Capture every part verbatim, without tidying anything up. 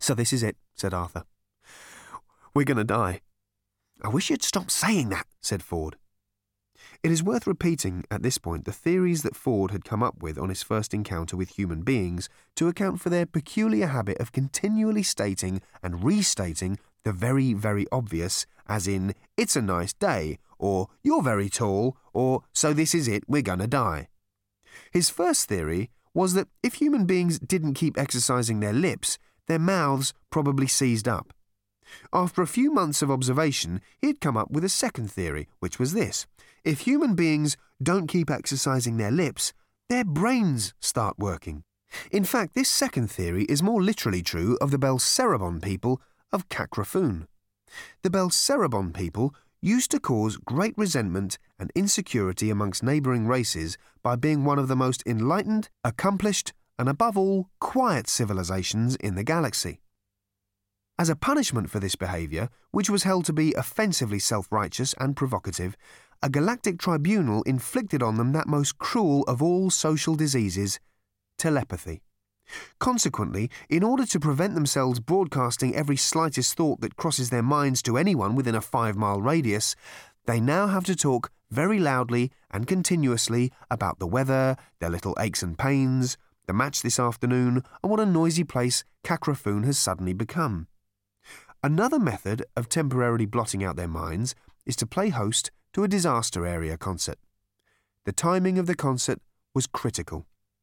"So this is it," said Arthur. "We're going to die." "I wish you'd stop saying that," said Ford. It is worth repeating at this point the theories that Ford had come up with on his first encounter with human beings to account for their peculiar habit of continually stating and restating the very, very obvious, as in, "It's a nice day," or "You're very tall," or "So this is it, we're gonna die." His first theory was that if human beings didn't keep exercising their lips, their mouths probably seized up. After a few months of observation, he had come up with a second theory, which was this: if human beings don't keep exercising their lips, their brains start working. In fact, this second theory is more literally true of the Belcerabon people of Kakrafun. The Belcerabon people used to cause great resentment and insecurity amongst neighbouring races by being one of the most enlightened, accomplished, and above all, quiet civilizations in the galaxy. As a punishment for this behaviour, which was held to be offensively self-righteous and provocative, a galactic tribunal inflicted on them that most cruel of all social diseases, telepathy. Consequently, in order to prevent themselves broadcasting every slightest thought that crosses their minds to anyone within a five-mile radius, they now have to talk very loudly and continuously about the weather, their little aches and pains, the match this afternoon, and what a noisy place Kakrafun has suddenly become. Another method of temporarily blotting out their minds is to play host to a disaster area concert. The timing of the concert was critical.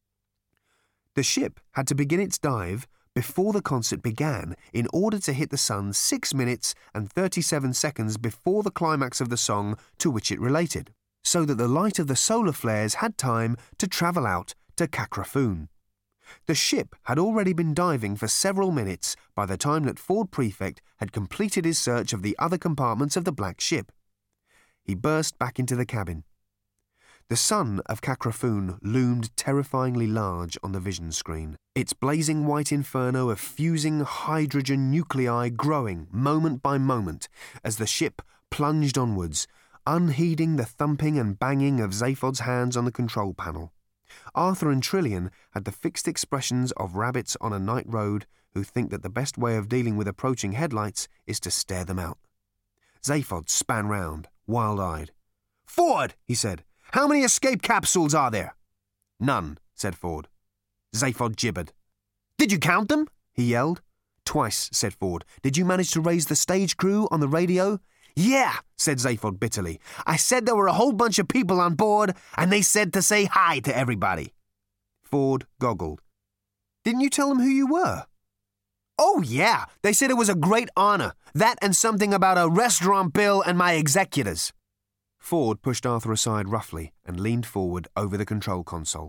The ship had to begin its dive before the concert began in order to hit the sun six minutes and thirty-seven seconds before the climax of the song to which it related, so that the light of the solar flares had time to travel out to Kakrafun. The ship had already been diving for several minutes by the time that Ford Prefect had completed his search of the other compartments of the black ship. He burst back into the cabin. The sun of Kakrafun loomed terrifyingly large on the vision screen, its blazing white inferno of fusing hydrogen nuclei growing moment by moment as the ship plunged onwards, unheeding the thumping and banging of Zaphod's hands on the control panel. Arthur and Trillian had the fixed expressions of rabbits on a night road who think that the best way of dealing with approaching headlights is to stare them out. Zaphod span round, wild-eyed. "Ford," he said, "how many escape capsules are there?" "None," said Ford. Zaphod gibbered. "Did you count them?" he yelled. "Twice," said Ford. "Did you manage to raise the stage crew on the radio?" "Yeah," said Zaphod bitterly. "I said there were a whole bunch of people on board, and they said to say hi to everybody." Ford goggled. "Didn't you tell them who you were?" "Oh, yeah. They said it was a great honor. That and something about a restaurant bill and my executors." Ford pushed Arthur aside roughly and leaned forward over the control console.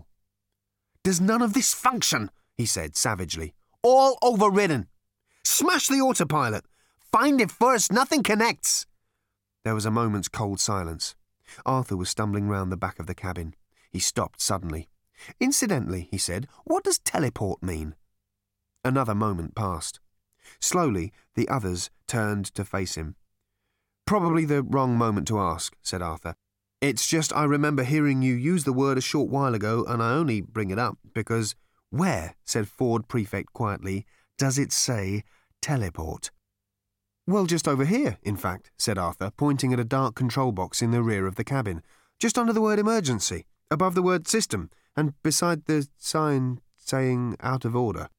"Does none of this function?" he said savagely. "All overridden. Smash the autopilot. Find it first. Nothing connects." There was a moment's cold silence. Arthur was stumbling round the back of the cabin. He stopped suddenly. "Incidentally," he said, "what does teleport mean?" Another moment passed. Slowly, the others turned to face him. "Probably the wrong moment to ask," said Arthur. "It's just I remember hearing you use the word a short while ago, and I only bring it up because—" "Where," said Ford Prefect quietly, "does it say teleport?" "Well, just over here, in fact," said Arthur, pointing at a dark control box in the rear of the cabin, just under the word emergency, above the word system, and beside the sign saying out of order.